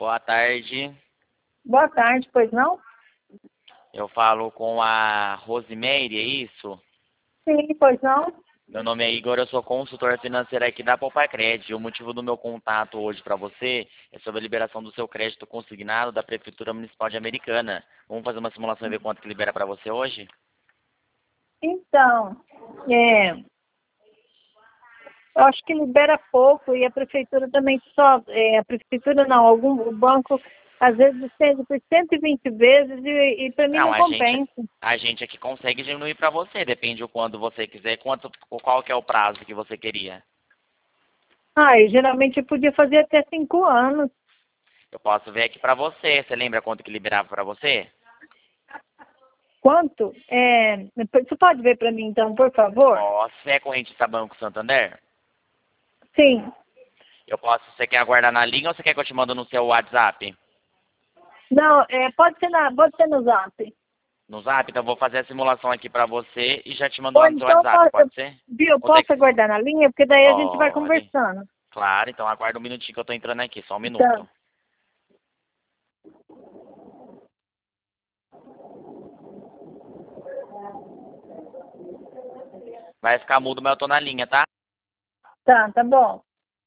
boa tarde. Boa tarde, pois não? Eu falo com a Rosimeire, é isso? Sim, pois não? Meu nome é Igor, eu sou consultor financeiro aqui da Poupacred. O motivo do meu contato hoje para você é sobre a liberação do seu crédito consignado da Prefeitura Municipal de Americana. Vamos fazer uma simulação e ver quanto que libera para você hoje? Então, eu acho que libera pouco e a prefeitura também só, a prefeitura não, o banco às vezes estende por 120 vezes e para mim Não, não compensa. a gente aqui consegue diminuir para você, depende de quando você quiser, qual que é o prazo que você queria. E geralmente eu podia fazer até 5 anos. Eu posso ver aqui para você. Você lembra quanto que liberava para você? Quanto? Você pode ver para mim então, por favor? Você é correntista Banco Santander? Sim. Você quer aguardar na linha ou você quer que eu te mando no seu WhatsApp? Não, pode ser no Zap. No Zap? Então eu vou fazer a simulação aqui pra você e já te mando Ou lá no seu então, WhatsApp, pode ser? viu, Ou você... posso aguardar na linha, porque daí a gente vai Pode. conversando. Claro, então aguarda um minutinho que eu tô entrando aqui, só um Então, minuto. Vai ficar mudo, mas eu tô na linha, tá? tá bom.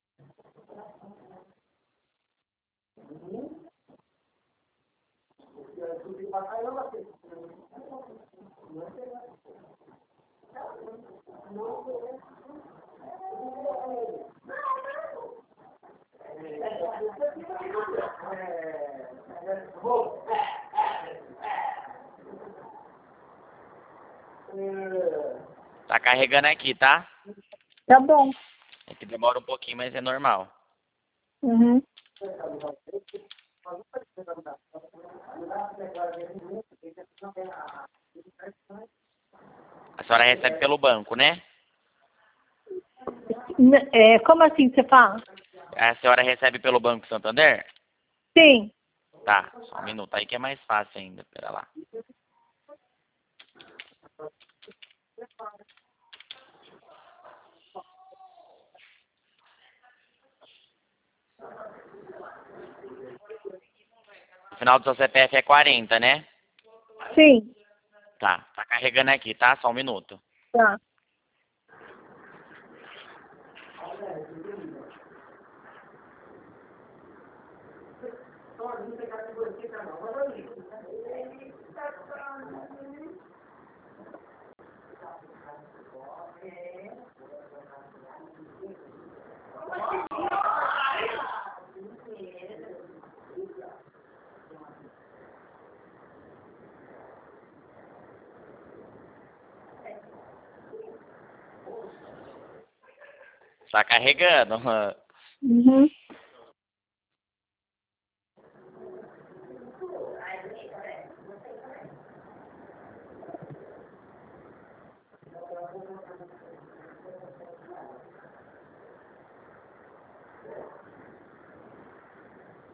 Tá carregando aqui, tá? Tá bom. É que demora um pouquinho, mas é normal. Uhum. A senhora recebe pelo banco, né? Como assim você fala? A senhora recebe pelo Banco Santander? Sim. Tá, só um minuto aí que é mais fácil ainda, pera lá. O final do seu CPF é 40, né? Sim. Tá carregando aqui, tá? Só um minuto. Tá. Tá carregando. Uhum.